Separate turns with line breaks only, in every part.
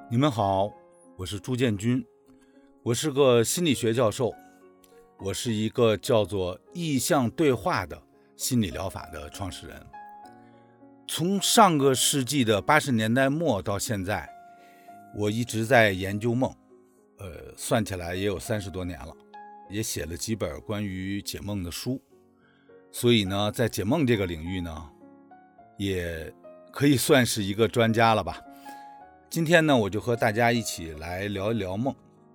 你们好，我是朱建军，我是个心理学教授，我是一个叫做意象对话的心理疗法的创始人。从上个世纪的80年代末到现在，我一直在研究梦，算起来也有30多年了，也写了几本关于解梦的书。所以呢，在解梦这个领域呢，也可以算是一个专家了吧。今天呢，我就和大家一起来聊一聊梦。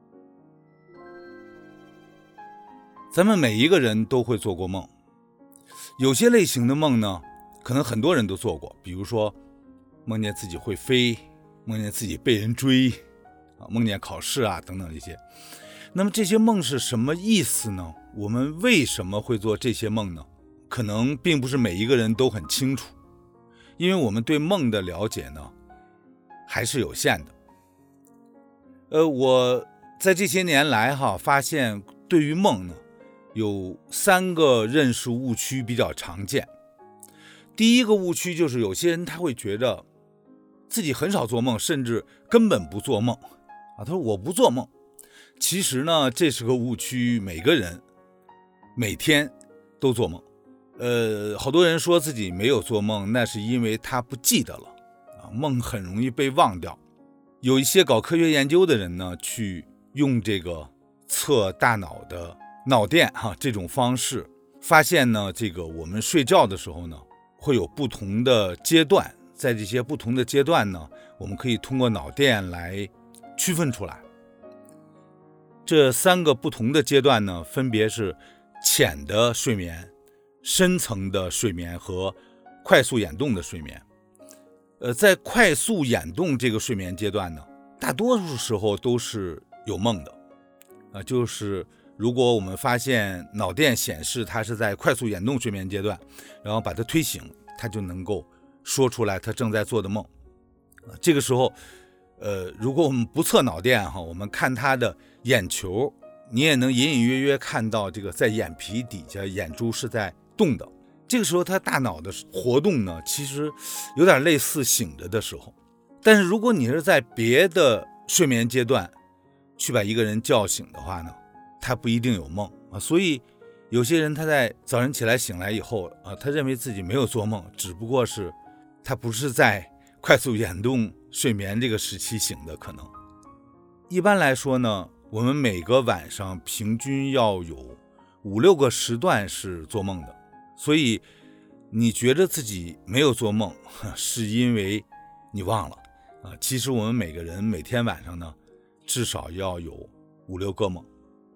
咱们每一个人都会做过梦，有些类型的梦呢，可能很多人都做过，比如说梦见自己会飞，梦见自己被人追，梦见考试等等这些。那么这些梦是什么意思呢？我们为什么会做这些梦呢？可能并不是每一个人都很清楚，因为我们对梦的了解呢还是有限的。我在这些年来发现对于梦呢，有3个认识误区比较常见。第一个误区就是有些人他会觉得自己很少做梦，甚至根本不做梦他说我不做梦。其实呢，这是个误区，每个人每天都做梦。好多人说自己没有做梦，那是因为他不记得了梦很容易被忘掉。有一些搞科学研究的人呢，去用这个测大脑的脑电这种方式，发现呢，这个我们睡觉的时候呢，会有不同的阶段，在这些不同的阶段呢，我们可以通过脑电来区分出来。这3个不同的阶段呢，分别是浅的睡眠、深层的睡眠和快速眼动的睡眠。在快速眼动这个睡眠阶段呢，大多数时候都是有梦的就是如果我们发现脑电显示它是在快速眼动睡眠阶段，然后把它推醒，它就能够说出来它正在做的梦。这个时候如果我们不测脑电我们看它的眼球，你也能隐隐约约看到这个在眼皮底下眼珠是在动的。这个时候他大脑的活动呢，其实有点类似醒着的时候。但是如果你是在别的睡眠阶段去把一个人叫醒的话呢，他不一定有梦所以有些人他在早晨起来醒来以后他认为自己没有做梦，只不过是他不是在快速眼动睡眠这个时期醒的可能。一般来说呢，我们每个晚上平均要有5-6个时段是做梦的。所以你觉得自己没有做梦，是因为你忘了其实我们每个人每天晚上呢，至少要有5-6个梦。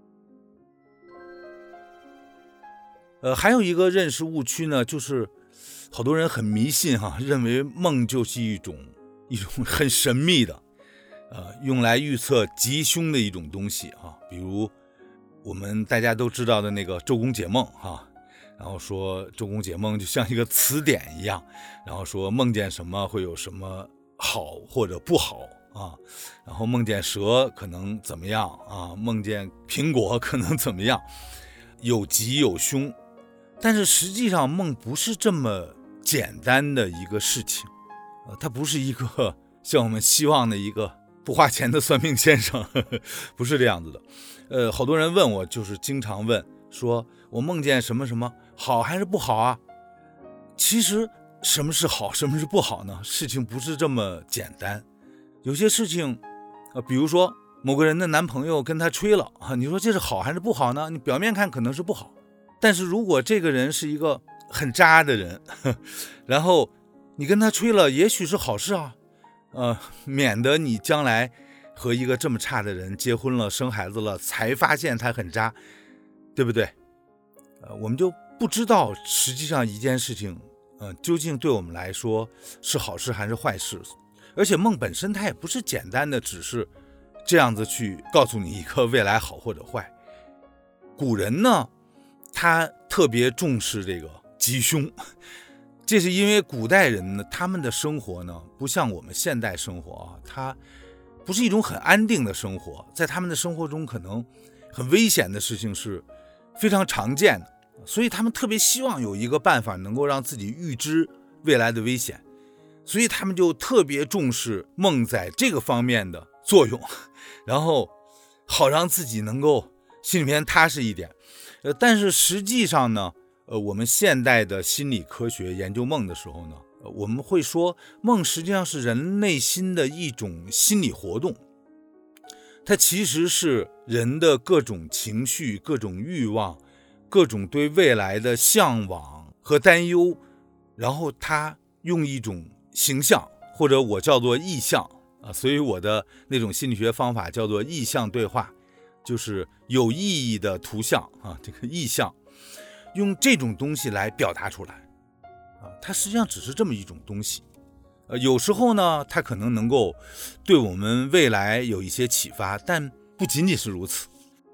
还有一个认识误区呢，就是好多人很迷信认为梦就是一种很神秘的用来预测吉凶的一种东西比如我们大家都知道的那个周公解梦然后说周公解梦就像一个词典一样，然后说梦见什么会有什么好或者不好然后梦见蛇可能怎么样梦见苹果可能怎么样，有吉有凶。但是实际上梦不是这么简单的一个事情它不是一个像我们希望的一个不花钱的算命先生不是这样子的。好多人问我，就是经常问说我梦见什么什么好还是不好其实什么是好什么是不好呢？事情不是这么简单。有些事情比如说某个人的男朋友跟他吹了你说这是好还是不好呢？你表面看可能是不好，但是如果这个人是一个很渣的人然后你跟他吹了，也许是好事免得你将来和一个这么差的人结婚了生孩子了才发现他很渣，对不对？我们就不知道实际上一件事情究竟对我们来说是好事还是坏事。而且梦本身它也不是简单的只是这样子去告诉你一个未来好或者坏。古人呢，他特别重视这个吉凶，这是因为古代人呢，他们的生活呢不像我们现代生活它不是一种很安定的生活，在他们的生活中可能很危险的事情是非常常见的，所以他们特别希望有一个办法能够让自己预知未来的危险。 所以他们就特别重视梦在这个方面的作用，然后好让自己能够心里面踏实一点。但是实际上呢，我们现代的心理科学研究梦的时候呢，我们会说梦实际上是人内心的一种心理活动，它其实是人的各种情绪、各种欲望、各种对未来的向往和担忧，然后它用一种形象，或者我叫做意象所以我的那种心理学方法叫做意象对话，就是有意义的图像这个意象，用这种东西来表达出来它实际上只是这么一种东西。有时候呢，它可能能够对我们未来有一些启发，但不仅仅是如此。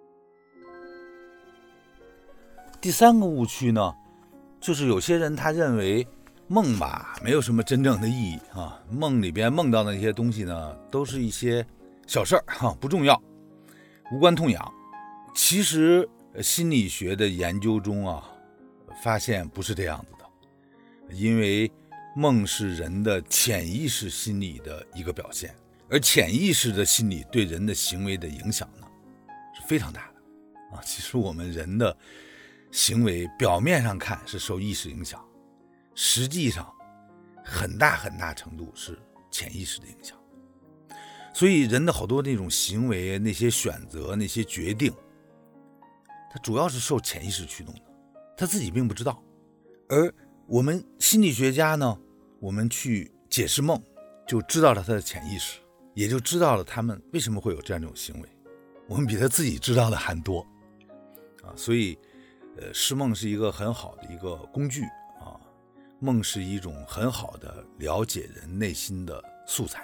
第三个误区呢，就是有些人他认为梦吧没有什么真正的意义梦里边梦到的那些东西呢，都是一些小事儿不重要，无关痛痒。其实心理学的研究中发现不是这样子的，因为梦是人的潜意识心理的一个表现，而潜意识的心理对人的行为的影响呢是非常大的其实我们人的行为表面上看是受意识影响，实际上很大很大程度是潜意识的影响。所以人的好多那种行为、那些选择、那些决定，它主要是受潜意识驱动的，他自己并不知道。而我们心理学家呢，我们去解释梦，就知道了他的潜意识，也就知道了他们为什么会有这样一种行为，我们比他自己知道的还多所以释梦是一个很好的一个工具梦是一种很好的了解人内心的素材。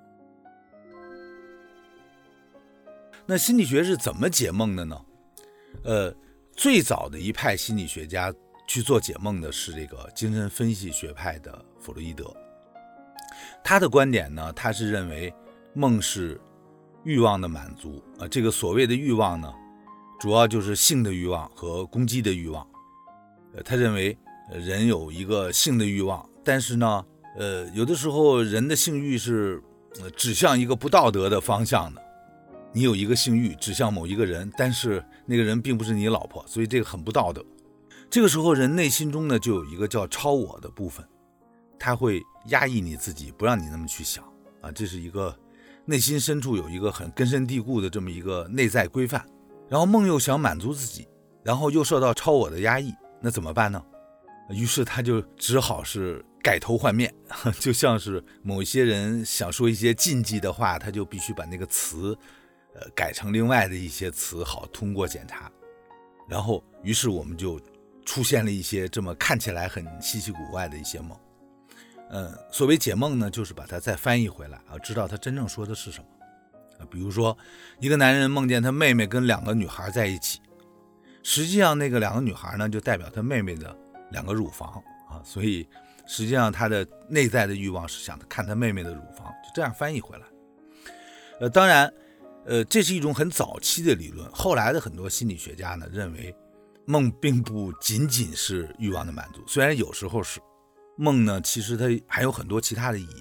那心理学是怎么解梦的呢？最早的一派心理学家去做解梦的是这个精神分析学派的弗洛伊德。他的观点呢，他是认为梦是欲望的满足这个所谓的欲望呢，主要就是性的欲望和攻击的欲望。他认为人有一个性的欲望，但是呢有的时候人的性欲是指向一个不道德的方向的。你有一个性欲指向某一个人，但是那个人并不是你老婆，所以这个很不道德。这个时候人内心中呢就有一个叫超我的部分，他会压抑你自己，不让你那么去想这是一个内心深处有一个很根深蒂固的这么一个内在规范。然后梦又想满足自己，然后又受到超我的压抑，那怎么办呢？于是他就只好是改头换面，就像是某一些人想说一些禁忌的话，他就必须把那个词改成另外的一些词，好通过检查。然后于是我们就出现了一些这么看起来很稀奇古怪的一些梦。所谓解梦呢，就是把它再翻译回来知道他真正说的是什么。比如说一个男人梦见他妹妹跟两个女孩在一起，实际上那个两个女孩呢就代表他妹妹的两个乳房所以实际上他的内在的欲望是想看他妹妹的乳房，就这样翻译回来。当然这是一种很早期的理论，后来的很多心理学家呢认为梦并不仅仅是欲望的满足，虽然有时候是，梦呢其实它还有很多其他的意义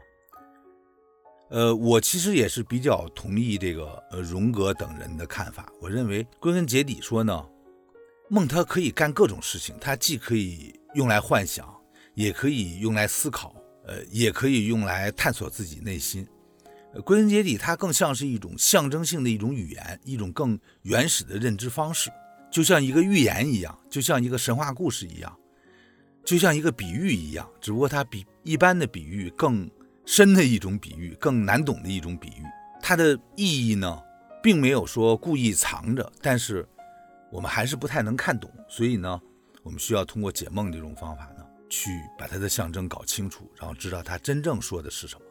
我其实也是比较同意这个荣格等人的看法。我认为归根结底说呢，梦它可以干各种事情，它既可以用来幻想，也可以用来思考，也可以用来探索自己内心。归根结底它更像是一种象征性的一种语言，一种更原始的认知方式，就像一个寓言一样，就像一个神话故事一样，就像一个比喻一样，只不过它比一般的比喻更深的一种比喻，更难懂的一种比喻。它的意义呢并没有说故意藏着，但是我们还是不太能看懂，所以呢我们需要通过解梦这种方法呢去把它的象征搞清楚，然后知道它真正说的是什么。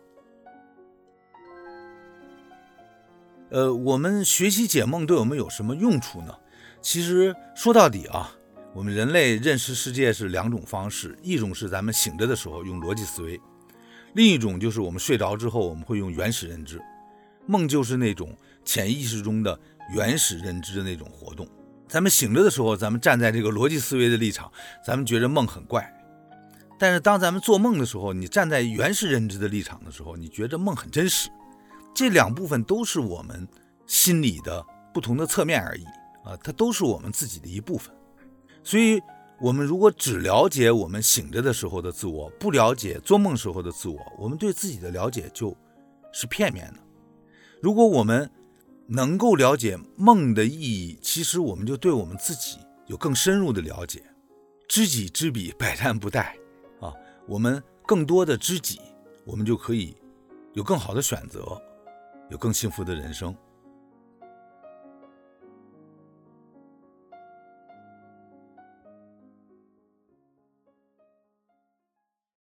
我们学习解梦对我们有什么用处呢？其实说到底我们人类认识世界是两种方式，一种是咱们醒着的时候用逻辑思维，另一种就是我们睡着之后我们会用原始认知。梦就是那种潜意识中的原始认知的那种活动。咱们醒着的时候，咱们站在这个逻辑思维的立场，咱们觉得梦很怪， 但是当咱们做梦的时候，你站在原始认知的立场的时候，你觉得梦很真实。这两部分都是我们心理的不同的侧面而已啊，它都是我们自己的一部分。所以我们如果只了解我们醒着的时候的自我，不了解做梦时候的自我，我们对自己的了解就是片面的。如果我们能够了解梦的意义，其实我们就对我们自己有更深入的了解。知己知彼，百战不殆啊！我们更多的知己，我们就可以有更好的选择，有更幸福的人生。